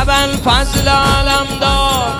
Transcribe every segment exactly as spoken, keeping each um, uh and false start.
ابوالفضل علمدار،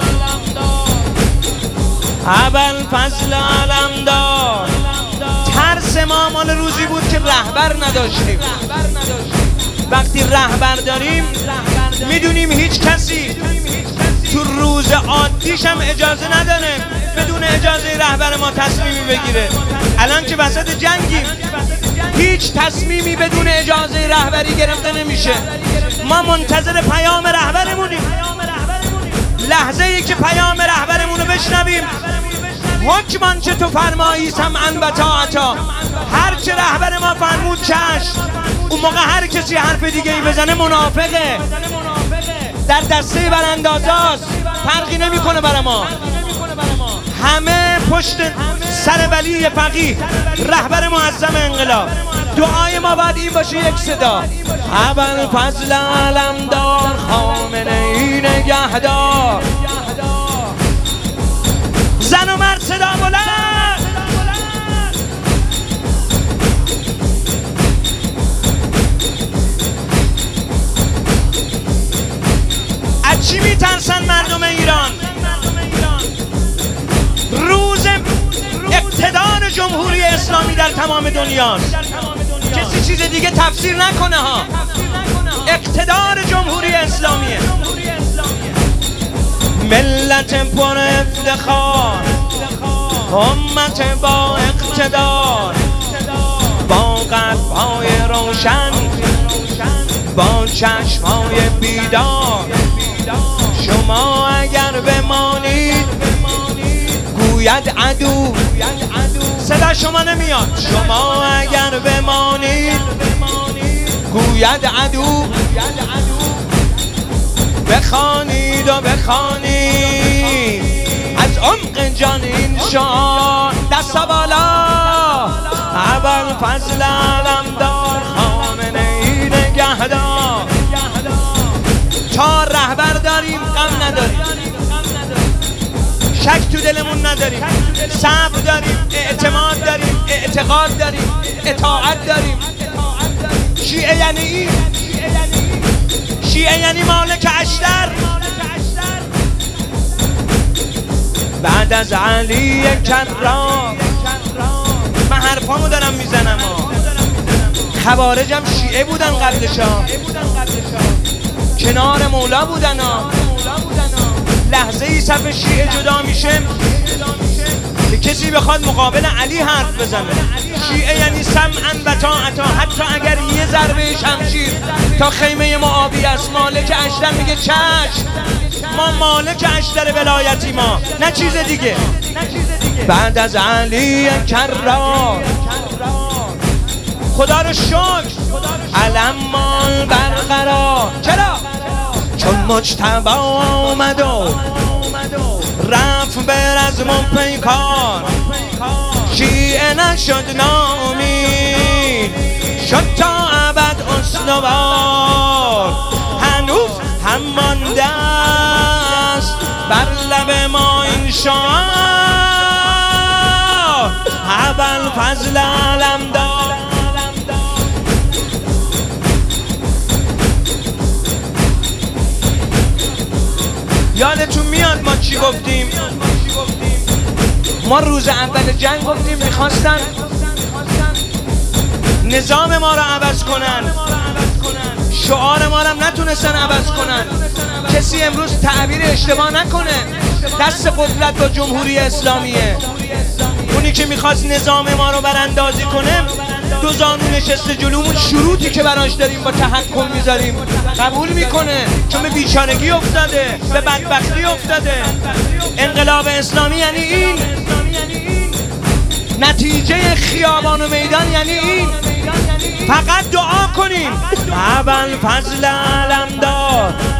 ابوالفضل علمدار. ترس ما مال روزی بود که رهبر نداشتیم. وقتی رهبر داریم میدونیم هیچ کسی تو روز عادیش هم اجازه نداره بدون اجازه رهبر ما تصمیمی بگیره. الان که وسط جنگیم هیچ تصمیمی بدون اجازه رهبری گرفته نمیشه. ما منتظر پیام رهبرمونیم. لحظه ای که پیام رهبرمونو بشنویم، حکمان چه تو فرمایی سمعا و طاعتا، هر چه رهبر ما فرمود چشم. اون موقع هر کسی حرف دیگه ای بزنه منافقه، در دسته براندازاست، فرقی نمیکنه برای ما. همه پشت سر ولی فقیه رهبر معظم انقلاب. دعای ما باید این باشه، یک صدا: ابوالفضل علمدار، خامنه ای نگهدار. زن و مرد صدا بلند. از چی میترسن مردم ایران؟ روز اقتدار جمهوری اسلامی در تمام دنیاست. کسی چیز دیگه تفسیر نکنه ها. اقتدار جمهوری اسلامیه. ملت پر افتخار، امت با اقتدار، با قلب‌های روشن، با چشم‌های بیدار. شما اگر بمانید گوید عدو، صدا شما نمیاد. شما اگر بمانید گوید عدو، بخوانید و بخوانید از عمق جان این شعار. دستا بالا: ابوالفضل علمدار، خامنه ای نگهدار. تا رهبر داریم غم نداریم، شک تو دلمون نداریم، صبر داریم، اعتماد داریم، اعتقاد داریم، اطاعت داریم. شیعه یعنی این، شیعه یعنی مالک اشتر. بعد از علی کرام، من حرفامو دارم میزنم ها. خوارجم شیعه بودن قبلشا، کنار مولا بودن ها. لحظه ای صف شیعه جدا میشه که کسی بخواد مقابل علی حرف بزنه. شیعه یعنی سمعا و طاعتا، حتی اگر یه ضربه شمشیر تا خیمه معاویه است، مالک اشتر میگه چشم، ما مالک اشتر ولایتی ما، نه چیز دیگه. بعد از علی کرام، خدا رو شکر، علم مال برقرار. چرا؟ چون مجتبی آمد و رفت بر از من پیکار، شیعه نشد ناامید، شد تا ابد استوار. هنوز هم مانده است بر لب ما این شعار: ابوالفضل علمدار. یادتون میاد ما چی گفتیم؟ ما روز اول جنگ گفتیم میخواستن نظام ما رو عوض کنن، شعار ما رو هم نتونستن عوض کنن. کسی امروز تعبیر اشتباه نکنه، دست قدرت با جمهوری اسلامیه. اونی که میخواست نظام ما رو براندازی کنه دو زانو نشسته جلومون، شروطی که براش داریم با تحکم میذاریم قبول میکنه، چون به بیچارگی افتاده، به بدبختی افتاده. انقلاب اسلامی یعنی این، نتیجه خیابان و میدان یعنی این. فقط دعا کنیم: ابوالفضل علمدار،